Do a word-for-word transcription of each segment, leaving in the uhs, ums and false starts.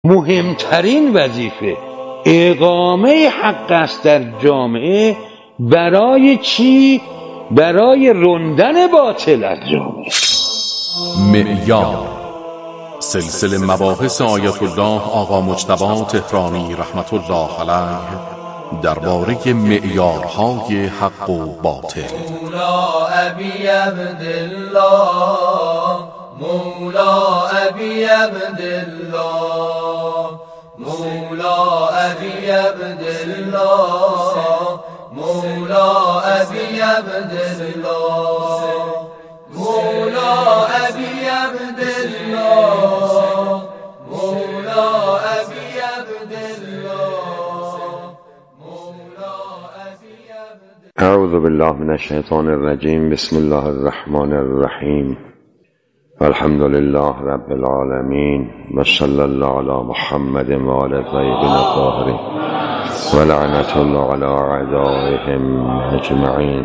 مهمترین وظیفه اقامه حق است در جامعه. برای چی؟ برای راندن باطل از جامعه. معیار سلسله مباحث آیت الله آقا مجتبی تهرانی رحمت الله علیه درباره معیارهای حق و باطل. مولا ابی عبدالله، مولا ابی عبدالله، مولا ابی عبدالله، مولا ابی عبدالله، مولا ابی عبدالله، مولا ابی عبدالله، مولا ابی عبدالله. اعوذ بالله من الشیطان الرجیم. بسم الله الرحمن الرحیم. الحمد لله رب العالمین و صلی الله علی محمد و آل الطیبین الطاهرین و لعنت الله علی اعدائهم اجمعین.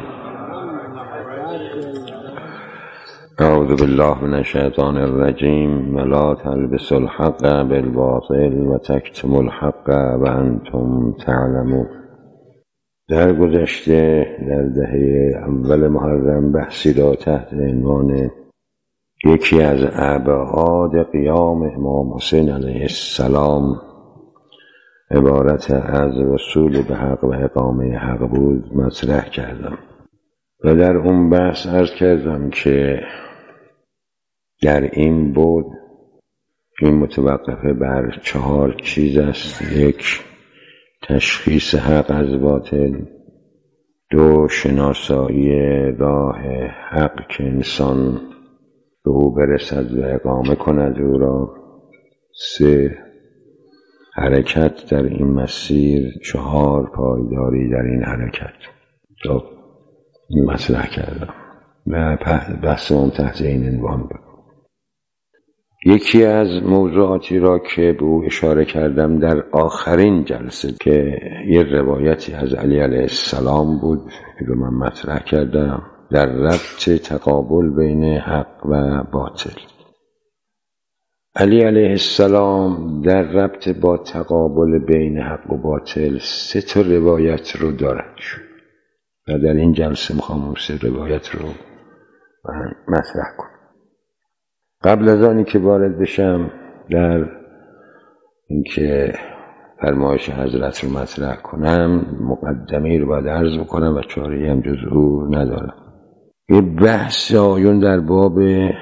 اعوذ بالله من الشیطان الرجیم. ولا تلبسوا الحق بالباطل و تکتموا الحق و انتم تعلمون. در گذشته در دهه اول محرم بحثی را تحت عنوان یکی از ابعاد قیام امام حسین علیه السلام عبارت از وصول به حق و اقامه حق بود مطرح کردم و در اون بحث عرض کردم که در این بود این متوقفه بر چهار چیز است. یک، تشخیص حق از باطل. دو، شناسایی راه حق که انسان به او برسد و اقامه کند او را. سه، حرکت در این مسیر. چهار، پایداری در این حرکت. تو این مطرح کردم و بحث اون تحت این عنوان بود. یکی از موضوعاتی را که به او اشاره کردم در آخرین جلسه که یه روایتی از علی علیه السلام بود که رو من مطرح کردم در ربط تقابل بین حق و باطل. علی علیه السلام در ربط با تقابل بین حق و باطل سه تا روایت رو دارد و در این جلسه میخوام اون سه روایت رو مطرح کنم. قبل از آنی که وارد بشم در اینکه فرمایش حضرت رو مطرح کنم مقدمه‌ای رو باید عرض بکنم و چاره‌ای هم جز او ندارم. یه بحث آیون در باب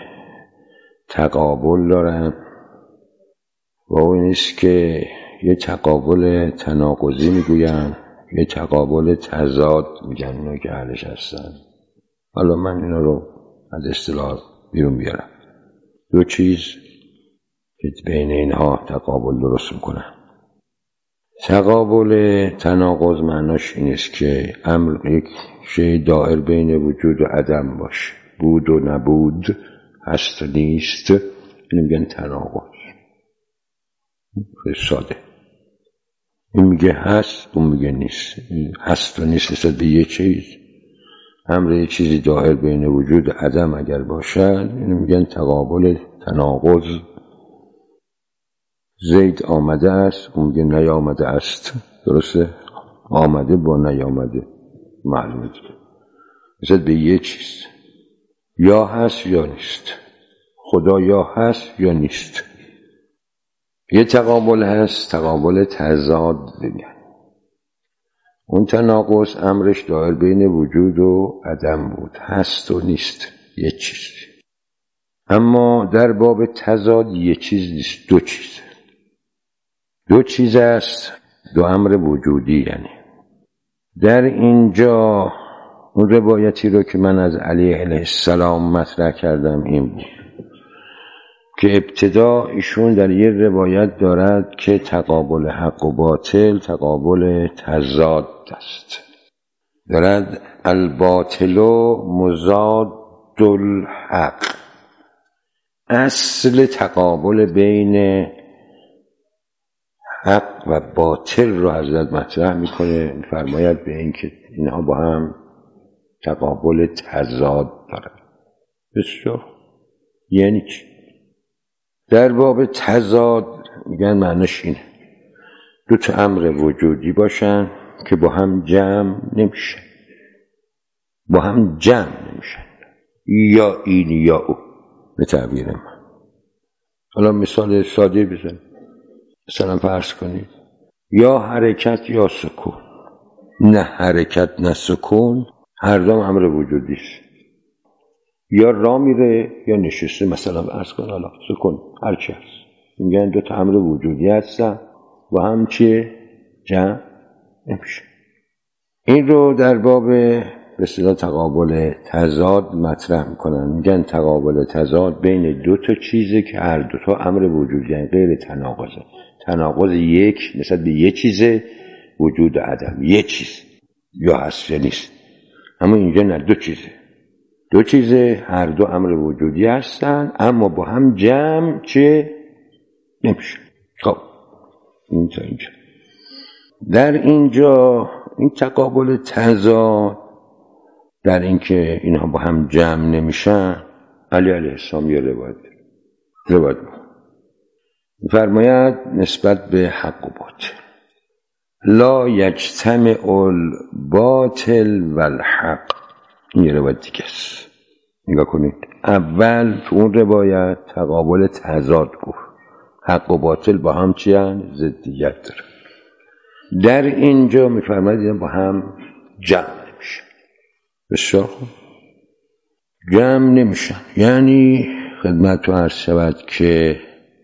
تقابل دارن و اون نیست که یه تقابل تناقضی میگوین، یه تقابل تضاد میگن اینا که اهلش هستن. حالا من اینا رو از اصطلاح بیرون بیارم. دو چیز که بین اینها تقابل درست میکنن. تقابل تناقض معناش این است که امر یک شی دائر بین وجود و عدم باشه، بود و نبود، هست و نیست. این میگن تناقض. خیلی ساده. این میگه هست، اون میگه نیست. هست و نیست نسبت به یه چیز. امر یک چیزی دائر بین وجود و عدم اگر باشد اینو میگن تقابل تناقض. زید آمده است، اون میگه نیامده است. درسته؟ آمده با نیامده معلومه دیگه. نسبت به یه چیز یا هست یا نیست. خدا یا هست یا نیست. یه تقابل هست، تقابل تضاد بگن. اون تناقض امرش دائر بین وجود و عدم بود، هست و نیست، یه چیز. اما در باب تضاد یه چیز نیست، دو چیز. دو چیز است، دو امر وجودی. یعنی در اینجا اون روایتی رو که من از علی علیه السلام مطرح کردم این بود که ابتدا ایشون در یه روایت دارد که تقابل حق و باطل تقابل تضاد است. دارد الباطل مضاد الحق. اصل تقابل بین حق و باطل رو حضرت مطرح میکنه، فرماید به این که اینها با هم تقابل تضاد دارن. بسیار یعنی چی؟ در باب تضاد میگن معناش اینه دو تا امر وجودی باشن که با هم جمع نمیشن، با هم جمع نمیشن، یا این یا او به تعبیر من. حالا مثال ساده بزن، مثلا فرض کنید یا حرکت یا سکون، نه حرکت نه سکون، هر دو امر وجودیست. یا را میره یا نشسته، مثلا فرض کن حالا سکون هر چی هست، میگن دو تا امر وجودی هستن و هم چیه؟ جمع نمیشه. این رو در باب به اصطلاح تقابل تضاد مطرح میکنن، میگن تقابل تضاد بین دو تا چیزه که هر دو تا امر وجودی هستن، غیر تناقضه. تناقض یک نسبت به یک چیزه، وجود عدم یک چیز یا هست یا نیست، اما اینجا نه، دو چیزه، دو چیزه هر دو امر وجودی هستن اما با هم جمع چه نمیشه. خب اینجا اینجا در اینجا این تقابل تضاد در اینکه اینها با هم جمع نمیشن، علی علیه السلام یه روایت روایت فرماید نسبت به حق و باطل، لا یجتمع الباطل والحق. این یه روایت دیگه است، نگاه کنید. اول تو اون روایت تقابل تضاد گفت، حق و باطل با هم چی هستند؟ ضدیت دارن. در اینجا میفرماید با هم جمع نمیشن. بسیار خوب، جمع نمیشن یعنی خدمت رو عرض شود که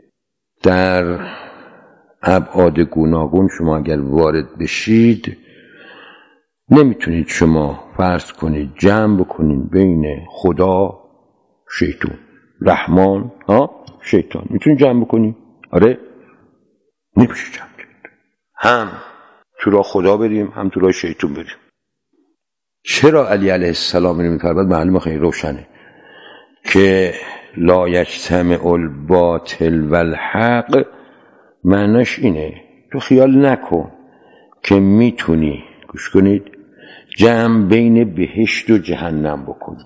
در ابعاد گوناگون شما اگر وارد بشید نمیتونید شما فرض کنید جمع بکنید بین خدا شیطان، رحمان ها شیطان، میتونید جمع بکنید؟ آره نمیشه جمع کرد، هم تو راه خدا بریم هم تو راه شیطان بریم. چرا علی علیه السلام اینو میفرماید؟ معلومه خیلی روشنه که لا یجتمع الباطل والحق، معناش اینه تو خیال نکن که میتونی، گوش کنید، جمع بین بهشت و جهنم بکنی،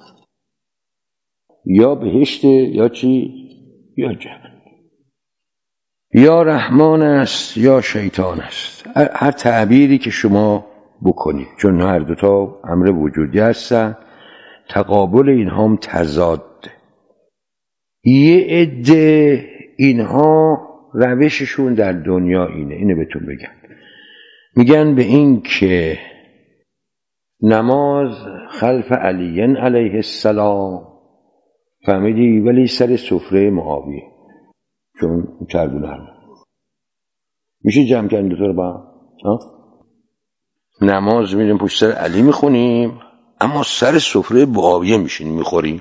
یا بهشت یا چی یا جهنم، یا رحمان است یا شیطان است، هر تعبیری که شما بکنید، چون هر دوتا امر وجودی هستن. تقابل اینها هم تضاد. یه عده اینها روششون در دنیا اینه، اینو بهتون بگم، میگن به این که نماز خلف علی علیه السلام، فهمیدی، ولی سر سفره معاویه، چون چربونه هم میشه جمع کردن دوتا رو با هم. نماز میریم پشت سر علی میخونیم اما سر سفره معاویه میشینیم میخوریم.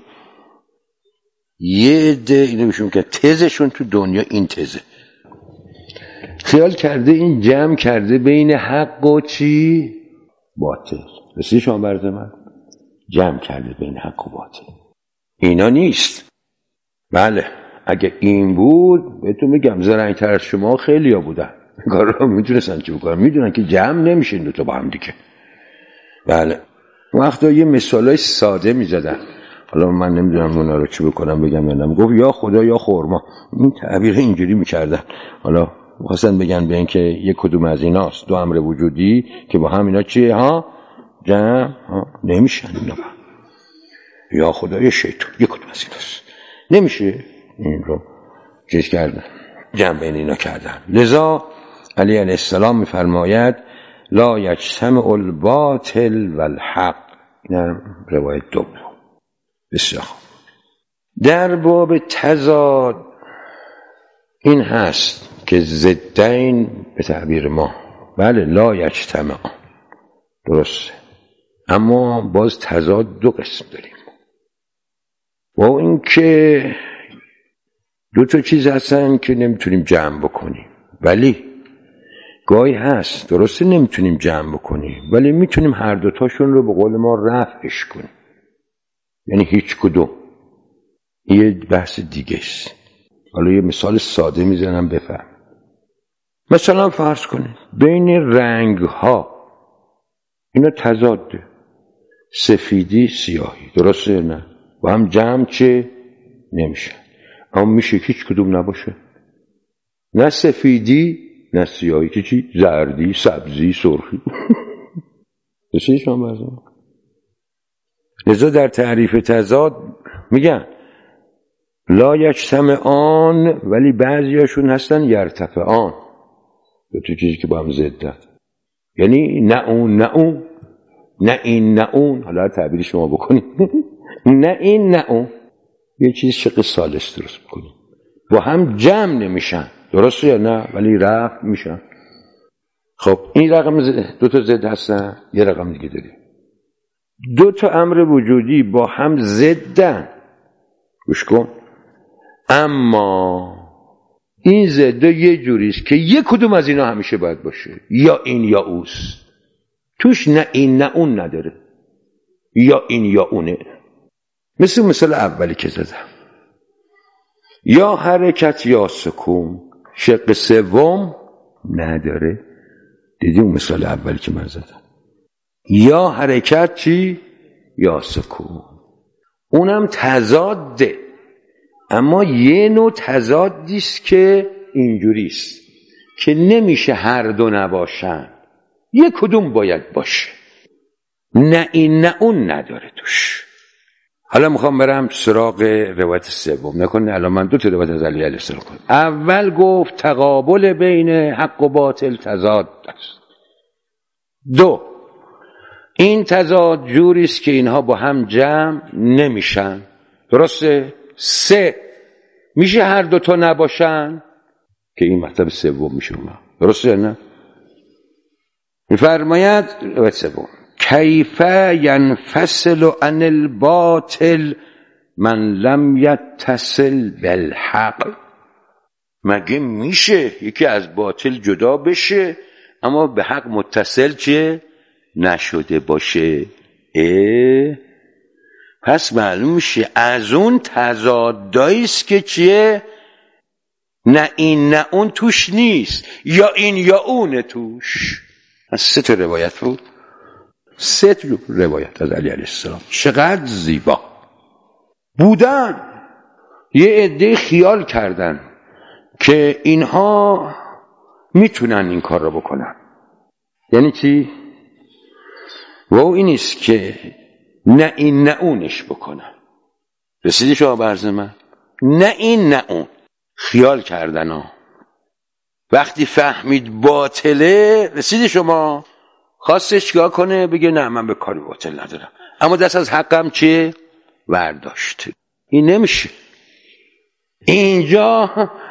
یه عده اینو میشون که تزشون تو دنیا این تزه، خیال کرده این جمع کرده بین حق و چی؟ باطل. رسید شما برز من؟ جمع کرده بین حق و باطل. اینا نیست. بله اگه این بود بهتون میگم زرنگ‌تر از شما خیلی ها بودن، کار را میتونستن چی بکنن، میدونن که جمع نمیشین دوتا با هم دیگه. بله وقتا یه مثالای ساده میزدن، حالا من نمیدونم اونا رو چی بکنم بگم یا نم، گفت یا خدا یا خورما، این تعبیر اینجوری میکردن. حالا خواستن بگن به این که یک کدوم از ایناست، دو امر وجودی که با هم اینا چیه ها جمع ها نمیشن، اینا با یا خدا یا شیطان یک کدوم از ایناست، نمیشه این رو چیز کردن، جمع بین اینا کردن. لذا علی علیه السلام میفرماید لا یجتمع الباطل والحق. این روایت دوم. بسیار در باب تضاد این هست که ضدین به تعبیر ما، بله لا یجتمع، درسته، اما باز تضاد دو قسم داریم. و این که دو تا چیز هستن که نمیتونیم جمع بکنیم، ولی گاهی هست درسته نمیتونیم جمع بکنیم ولی میتونیم هر دوتاشون رو به قول ما رفعش کنیم، یعنی هیچ کدوم. یه بحث دیگه است. حالا یه مثال ساده میزنم بفهم. مثلا فرض کنید بین رنگ ها اینا تضاده، سفیدی سیاهی، درسته نه؟ و هم جمع چه نمیشه، اما میشه هیچ کدوم نباشه، نه سفیدی نه سیاهی، که چی؟ زردی، سبزی، سرخی. بسیشان برزن. لذا در تعریف تضاد میگن لا یجتمعان، ولی بعضیاشون هستن یرتفعان، دو تا چیزی که با هم ضدن، یعنی نه اون نه اون، نه این نه اون، حالا تعبیری شما بکنید، نه این نه اون، یه چیز شق ثالث درست بکنید، با هم جمع نمیشن، درسته یا نه؟ ولی رفع میشن. خب این رقم دو تا ضد هستن، یه رقم دیگه داریم دو تا امر وجودی با هم ضدن، گوش کن، اما این ضد یه جوریست که یک کدوم از اینا همیشه باید باشه، یا این یا اوست، توش نه این نه اون نداره، یا این یا اونه. مثل مثال اولی که زدم، یا حرکت یا سکون، شق سوم نداره. دیدیم مثال اولی که من زدم، یا حرکت چی؟ یا سکون، اونم تضاده، اما یه نوع تضادیست که اینجوریست که نمیشه هر دو نباشن، یک کدوم باید باشه، نه این نه اون نداره توش. حالا میخوام برم سراغ روایت سوم. نکنه الان من دو تا روایت از علی علیه السلام کنم. اول گفت تقابل بین حق و باطل تضاد است. دو، این تضاد جوریست که اینها با هم جمع نمیشن، درسته؟ سه، میشه هر دو تا نباشن، که این مطلب سوم میشه اونا، درسته یا نه؟ میفرماید روایت سوم کیف ینفصل عن الباطل من لم یتصل بالحق، مگه میشه یکی از باطل جدا بشه اما به حق متصل چه نشده باشه؟ اه؟ پس معلوم میشه از اون تضاداییست که چیه؟ نه این نه اون توش نیست، یا این یا اونه توش. از سه تا روایت بود، سه تا روایت از علی علیه السلام، چقدر زیبا بودن. یه عده خیال کردن که اینها میتونن این کار رو بکنن، یعنی چی؟ و این نیست که نه این نه اونش بکنن. رسیدی شما برز من؟ نه این نه اون خیال کردن ها. وقتی فهمید باطله، رسیدی شما، خواستش چیکار کنه؟ بگه نه من به کاری باطل ندارم، اما دست از حقم چیه؟ ورداشت. این نمیشه. اینجا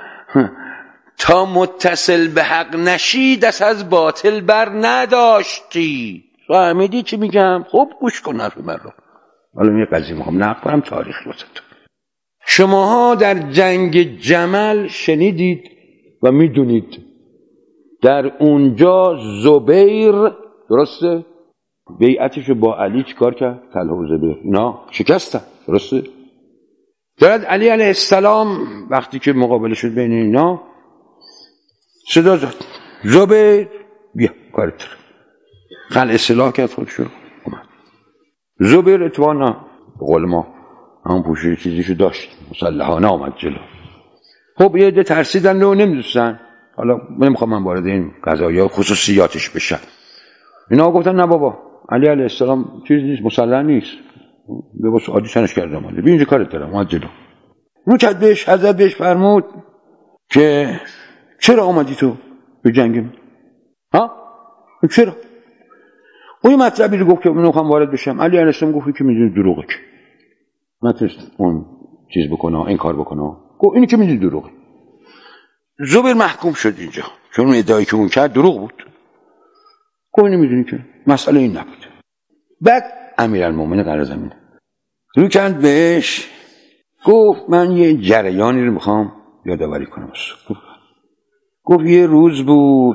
تا متصل به حق نشی دست از باطل بر نداشتی. فهمیدی چی میگم؟ خب گوش کن حرف من رو. حالا یه قضیه میخوام نقل کنم تاریخ واسهتون. شماها در جنگ جمل شنیدید و میدونید در اونجا زبیر، درسته؟ بیعتشو با علی چیکار کرد؟ طلحه و زبیر اینا شکستن، درسته؟ درد علی علیه السلام وقتی که مقابله شد بین اینا صدا زد زبیر بیا کارت قلعه اصلاح کرد خودشو اومد. زبیر اتوانا به قول ما همون پوشی چیزیشو داشت، مسلحانه آمد جلو. خب یه ده ترسیدن و نمیدوستن. حالا نمیخوام من وارد این قضایا خصوصیاتش بشم. اینا گفتن نه بابا علی علیه السلام چیز نیست، مسلح نیست، به واسه عادی تنش کردم علی بیا اینجا کارت دارم اومد جلو. رو کرد بهش، حضرت بهش فرمود که چرا آمدی تو به جنگ من؟ ها؟ چرا؟ اون مطلبی رو گفت که من نمیخوام وارد بشم. علی علیه السلام گفت که میدونی دروغه، که نتونست اون چیز بکنه این کار بکنه، گفت اینی که میدونی دروغه. زبیر محکوم شد اینجا چون اون ادعایی که اون کرد دروغ بود. گفت اینی میدونی که مسئله این نبود. بعد امیرالمومنین قرار زمینه رو کرد بهش گفت من یه جریانی رو میخوام یادآوری کنم. گفت گفت یه روز بود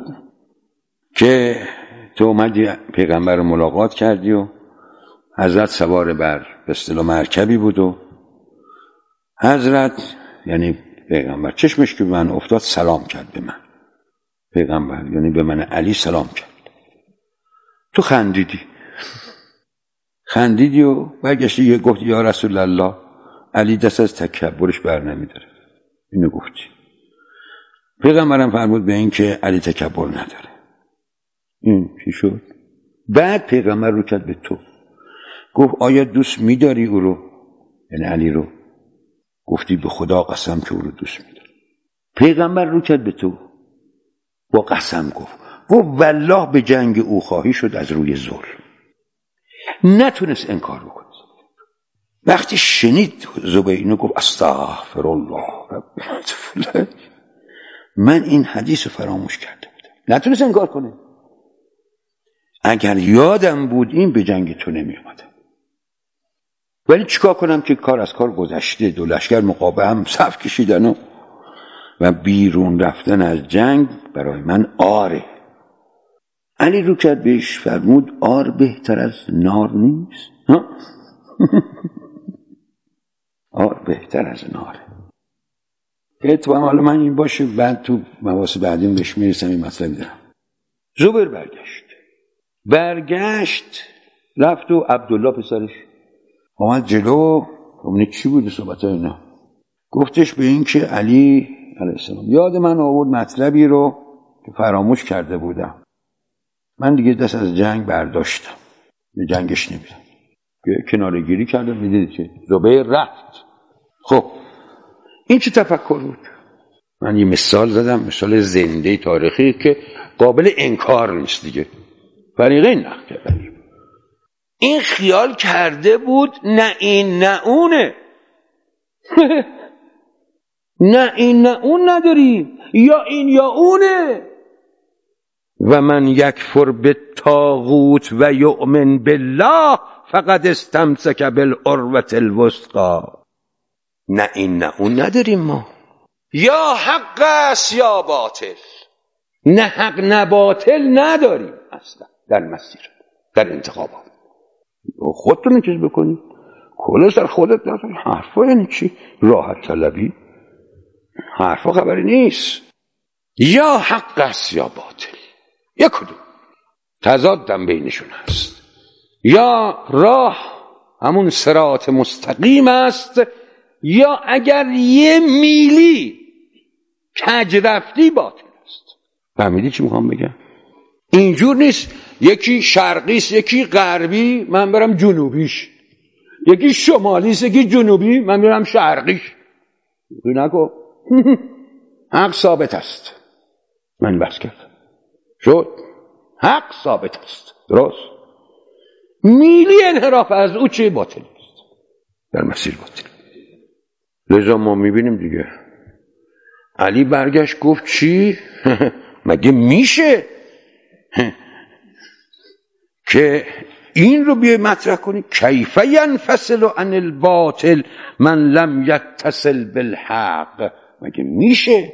که تو اومدی پیغمبر رو ملاقات کردی و حضرت سوار بر به اصطلاح مرکبی بود و حضرت یعنی پیغمبر چشمش که به من افتاد سلام کرد به من، پیغمبر یعنی به من علی سلام کرد، تو خندیدی خندیدی و برگشتی یه گفت یا رسول الله علی دست از تکبرش بر نمیداره. اینو گفتی. پیغمبرم فرمود به این که علی تکبر نداره. این چی شد؟ بعد پیغمبر رو کرد به تو، گفت آیا دوست میداری او رو؟ یعنی علی رو. گفتی به خدا قسم که او رو دوست میداری. پیغمبر رو کرد به تو، با قسم گفت و والله به جنگ او خواهی شد از روی ظلم. نتونست انکار بکنه. وقتی شنید زبیر اینو گفت استغفر الله رب فلان، من این حدیث رو فراموش کرده بودم. نتونست انکار کنه. اگر یادم بود این به جنگ تو نمی اومدم. ولی چیکار کنم که کار از کار گذشته، دو لشکر مقابل هم صف کشیدن و و بیرون رفتن از جنگ برای من آره. علی رو کرد بهش فرمود آر بهتر از نار نیست؟ آر بهتر از ناره. اتفاقا حالا من این باشه، بعد تو مواس بعدیم بهش میرسم این مطلب دارم. زبیر برگشت برگشت رفت و عبدالله پسرش آمد جلو. اون چی بود صحبت ها اینا؟ گفتش به این که علی علیه السلام یاد من آورد مطلبی رو که فراموش کرده بودم. من دیگه دست از جنگ برداشتم، به جنگش نمیرم. کناره گیری کردم. میدید که زبیر رفت. خب این چه تفکر بود؟ من یه مثال زدم، مثال زنده تاریخی که قابل انکار نیست دیگه. فریقین نه این خیال کرده بود نه این نه اونه. نه این نه اون نداریم، یا این یا اونه. و من یکفر بالطاغوت و یؤمن بالله فقد استمسک بالعروة الوثقی. نه این نه اون نداریم ما. یا حق است یا باطل. نه حق نه باطل نداریم اصلا در مسیر، در انتخابات. خودتون چیز بکنی، کل سر خودت نداری. حرفا یعنی چی؟ راحت طلبی؟ حرفا خبری نیست. یا حق است یا باطل، یک کدوم. تضادم بینشون هست. یا راه همون صراط مستقیم است، یا اگر یه میلی کج رفتی باطل است. فهمیدی چی میخوام بگم؟ اینجور نیست یکی شرقیست یکی غربی من برم جنوبیش، یکی شمالیست یکی جنوبی من برم شرقیش. نکن. حق ثابت است. من بس کردم شد. حق ثابت است، درست. میلی انحراف از او چه باطل است، در مسیر باطل. لذا ما میبینیم دیگه علی برگشت گفت چی؟ مگه میشه که این رو بیای مطرح کنی؟ کیف ینفصل عن الباطل من لم یتصل بالحق. مگه میشه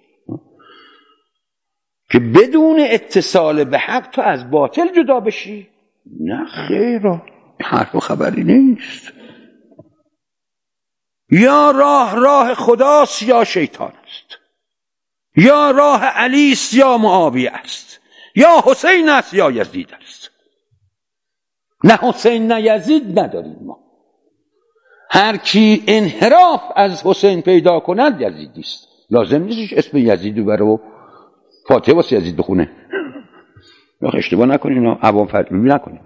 که بدون اتصال به حق تو از باطل جدا بشی؟ نه خیر، حرف و خبری نیست. یا راه راه خداست یا شیطان است، یا راه علی است یا معاویه است، یا حسین است یا یزید است. نه حسین نه یزید نداریم ما. هر کی انحراف از حسین پیدا کند یزیدی است. لازم نیستش اسم یزید بره و فاتحه واسه یزید بخونه. یا اشتباه نکنین، عوام فرمی نکنین.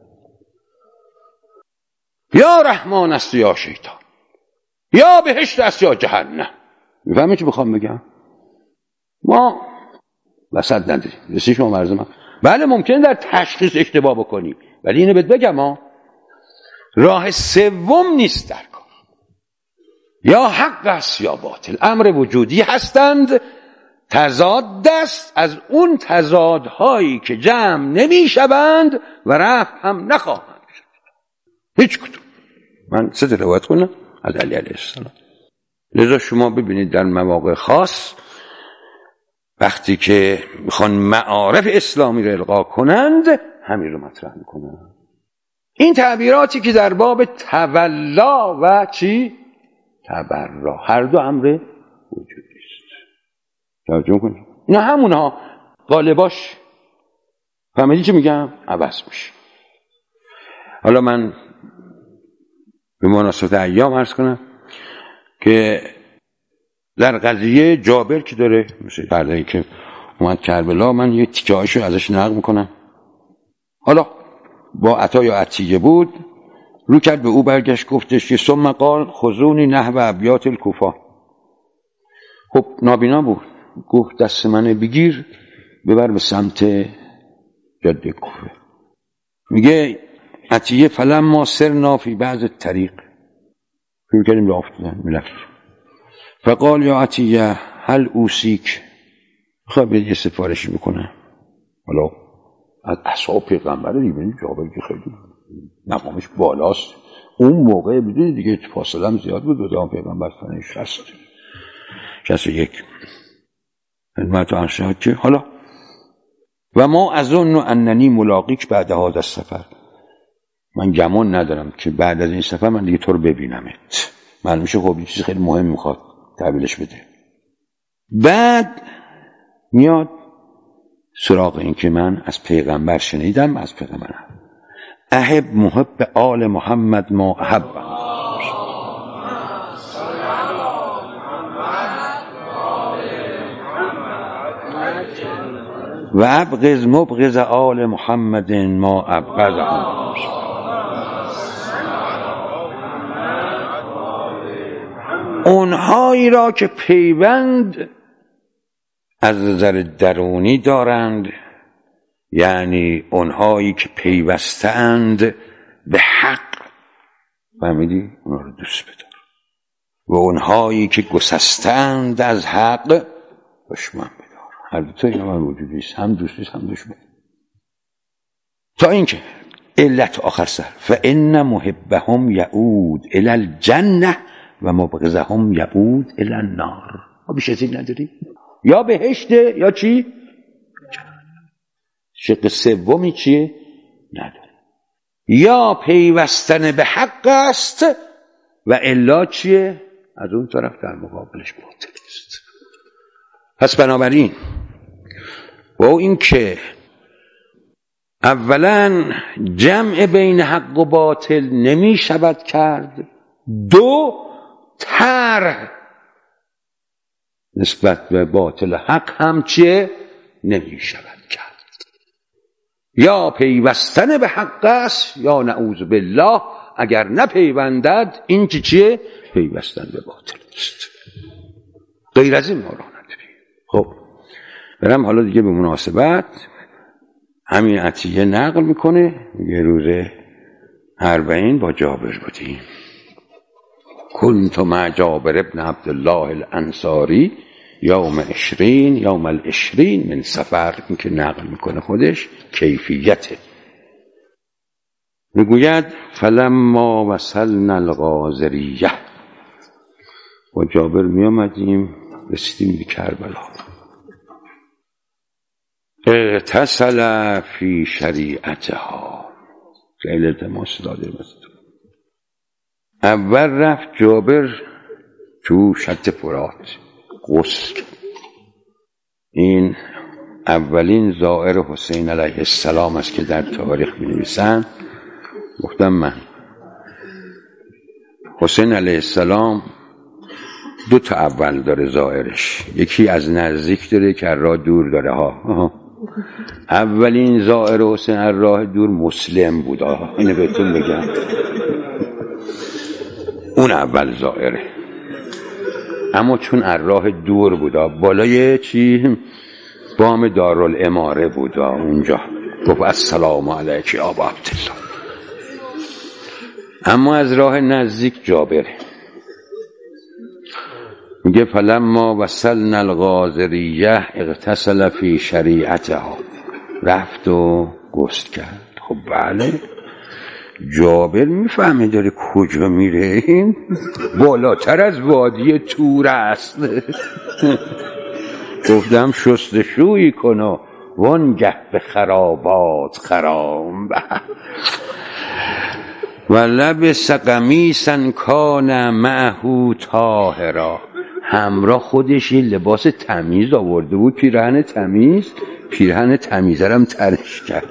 یا رحمان است یا شیطان، یا بهشت است یا جهنم. میفهمی چی بخوام بگم؟ ما وسط نداریم. رسی شما مرز من. بله ممکنه در تشخیص اشتباه بکنی، ولی اینو بهت بگم ها، راه سوم نیست در کار. یا حق است یا باطل. امر وجودی هستند، تضاد است از اون تضادهایی که جمع نمی شوند و رفع هم نخواهند شد. هیچ کدوم. من سه تا روایت کنم از علی علیه السلام. لذا شما ببینید در مواقع خاص وقتی که میخوان معارف اسلامی رو القا کنند همین رو مطرح میکنند. این تعبیراتی که در باب تولا و چی؟ تبرا، هر دو امر وجودی است. توجه کنید. اینا همونها غالباش فهمیدی چی میگم؟ عوض میشه. حالا من به مناسبت ایام عرض کنم که در قضیه جابر که داره مثل پرده‌ای که اومد کربلا، من یه تیکه هاشو ازش نقل میکنم. حالا با عطا یا عطیه بود، رو کرد به او برگشت گفتش که ثم قال خذونی نحو ابیات الکوفه. خب نابینا بود، گفت دست من بگیر ببر به سمت جاده کوفه. میگه عطیه فلما سرنا فی بعض الطریق، شروع کردیم راه افتادن میرفت. فقال یا عطیه هل اوصیک، خب یه سفارشی میکنه. حالا از اصحاب پیغمبر دیگه جابر که خیلی مقامش بالاست، اون موقع بدونی دیگه فاصله هم زیاد بود دو پیغمبر سنه شصت شصت و یک خدمت ارشاد که حالا و ما اظن اننی ملاقیک بعد هذا السفر، من گمان ندارم که بعد از این سفر من دیگه تو رو ببینمت. معلوم میشه خب یه چیز خیلی مهم میخواد تحویلش بده. بعد میاد سراغ این که من از پیغمبر شنیدم، از پیغمبر احب محب آل محمد ما احب و ابغض مبغض آل محمد ما ابغضهم. اونهایی را که پیوند از نظر درونی دارند، یعنی اونهایی که پیوستند به حق، فهمیدی؟ اونها رو دوست بدار. و اونهایی که گسستند از حق دشمن بدار. هر دو تا اینا من وجودیست، هم دوستیست هم دشمن. تا اینکه علت آخر سر فان محبهم یعود الی الجنه و مبغضهم یعود الی النار. ما بیش از این نداریم، یا بهشته یا چی؟ شق سومی چیه؟ نداره. یا پیوستن به حق است و الا چیه؟ از اون طرف در مقابلش باطل است. پس بنابراین و این که اولا جمع بین حق و باطل نمی شود کرد، دو طرح نسبت به باطل حق هم چیه؟ نمی شود کرد. یا پیوستن به حق است یا نعوذ بالله اگر نپیوندد این که چیه؟ پیوستن به باطل است. غیر از این ما را نداریم. خب برم حالا دیگه به مناسبت همین عطیه نقل میکنه. یه روز اربعین با جابر بودیم. کنت مع جابر ابن عبدالله الانصاری یوم عشرین یوم العشرین من سفر. این که نقل میکنه خودش کیفیته. میگوید فلما وصلنا الغازریه، با جابر میامدیم رسیدیم به کربلا. اغتسل فی شریعتها، خیلی التماس داده است. اول رفت جابر تو شط فرات غسل کرد. این اولین زائر حسین علیه السلام است که در تاریخ می‌نویسن. گفتم من حسین علیه السلام دو تا اول داره زائرش، یکی از نزدیک داره که از راه دور داره ها. آها. اولین زائر حسین از راه دور مسلم بود. آها. اینو بهتون بگم، اون اول زائره، اما چون از راه دور بودا، بالای چی بام دارالاماره بودا، اونجا گفت السلام علیک یا ابا عبدالله. اما از راه نزدیک جابره. میگه فلما وصلنا الغازریه اغتسل فی شریعتها، رفت و غسل کرد. خب بله، جابر میفهمه داره کجا میره، این بالاتر از وادی تور است. گفتم شستشویی کن و وانگه به خرابات خرام. و لبس قمیصا کان معه طاهرا، همراه خودش یه لباس تمیز آورده بود، پیرهن تمیز، پیرهن تمیزرم ترش کرد.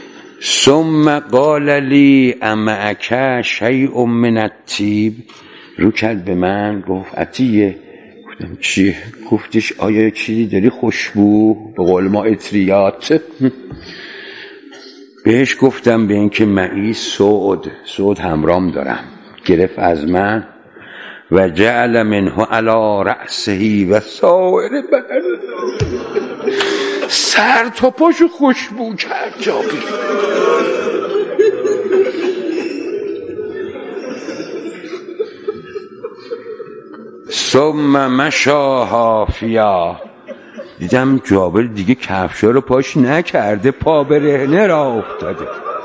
ثم قال لی امعک شیء من الطیب، رو کرد به من گفت عطیه. گفتم چیه؟ گفتش آیا چیزی داری خوشبو به قول ما اطریات؟ بهش گفتم به این که معی سعود سعود همرام دارم. گرفت از من و جعل منه علی رأسه و سایر بدن، سر تا پاشو خوشبو کرد جابر. ثم مشا حافیا. دیدم جابر دیگه کفشا رو پاش نکرده، پا برهنه را افتاده.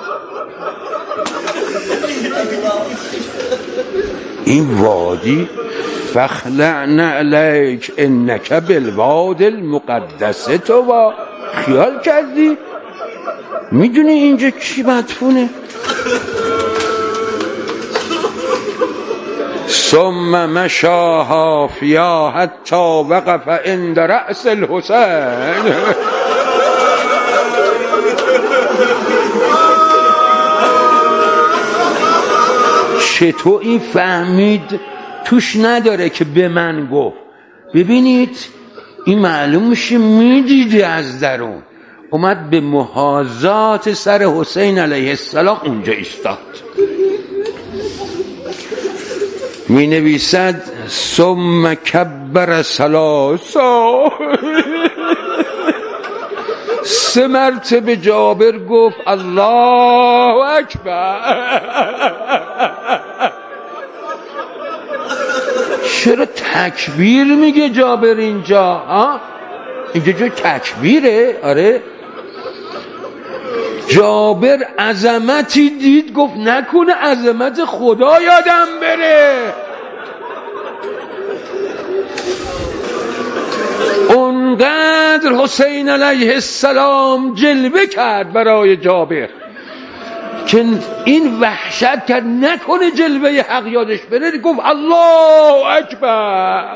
این وادی فخلع نعلیک انک بالواد المقدس. تو با خیال کردی میدونی اینجا چی مدفونه؟ ثم مشا حافیا حتی وقف عند رأس الحسین. چطور این فهمید؟ توش نداره که به من گفت. ببینید این معلوم میشه میدیده از درون. اومد به محاذات سر حسین علیه السلام اونجا ایستاد. می نویسد ثم کبر ثلاثا. سه مرتبه جابر گفت الله اکبر. چرا تکبیر میگه جابر اینجا؟ ها؟ اینجا جو تکبیره؟ آره. جابر عظمتی دید گفت نکنه عظمت خدا یادم بره. اونقدر حسین علیه السلام جلوه کرد برای جابر که این وحشت کرد نکنه جلوه حق یادش بره. گفت الله اکبر.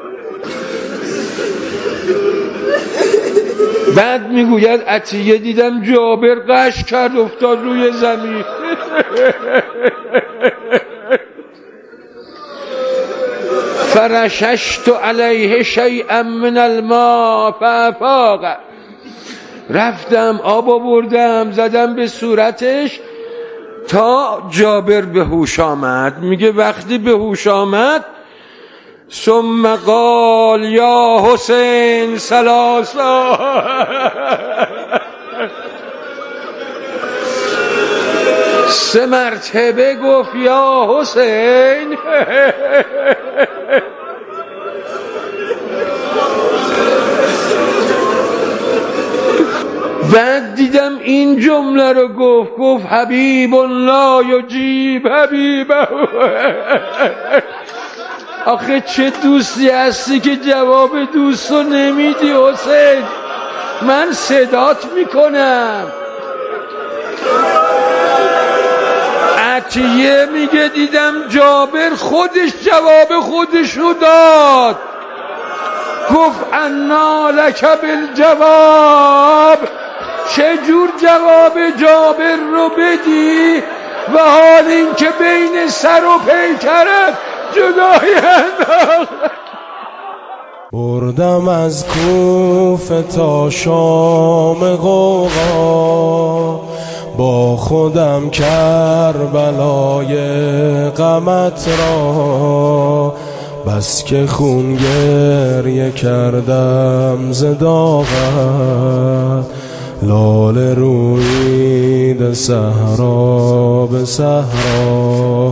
بعد میگوید عطیه دیدم جابر قش کرد افتاد روی زمین. فرششت علیه شیئا من الماء فافاق. رفتم آب آوردم زدم به صورتش تا جابر به هوش آمد. میگه وقتی به هوش آمد ثم قال یا حسین ثلاثا. سه مرتبه گفت یا حسین. بعد دیدم این جمله رو گفت گفت حبیب لا یجیب حبیبه. آخه چه دوستی هستی که جواب دوست رو نمیدی حسین؟ من صدات میکنم. عطیه میگه دیدم جابر خودش جواب خودش رو داد. گفت انا لک بالجواب. چجور جواب جابر رو بدی و حال این که بین سر و پیکرت جدایی انداخت. بردم از کوفه تا شام غوغا، با خودم کربلای غمت را، بس که خون گریه کردم ز داغت، لاله رویید صحرا به صحرا.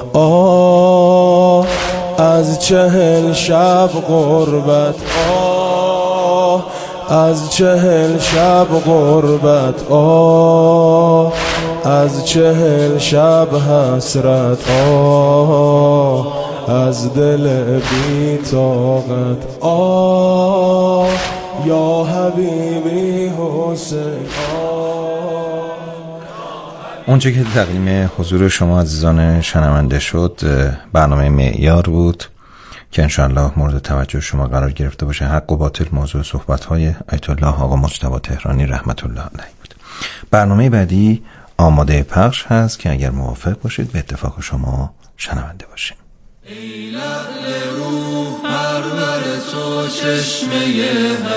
آه از چهل شب غربت، آه از چهل شب غربت، آه از چهل شب حسرت، آه از دل بی طاقت، آه یا حبیبی حسین. اونچه که تقدیم حضور شما عزیزان شنونده شد برنامه معیار بود که انشاءالله مورد توجه شما قرار گرفته باشه. حق و باطل موضوع صحبت‌های آیت الله آقا مجتبی تهرانی رحمت الله علیه بود. برنامه بعدی آماده پخش هست که اگر موافق باشید به اتفاق شما شنونده باشیم. ای لعل روح پرور تو چشمه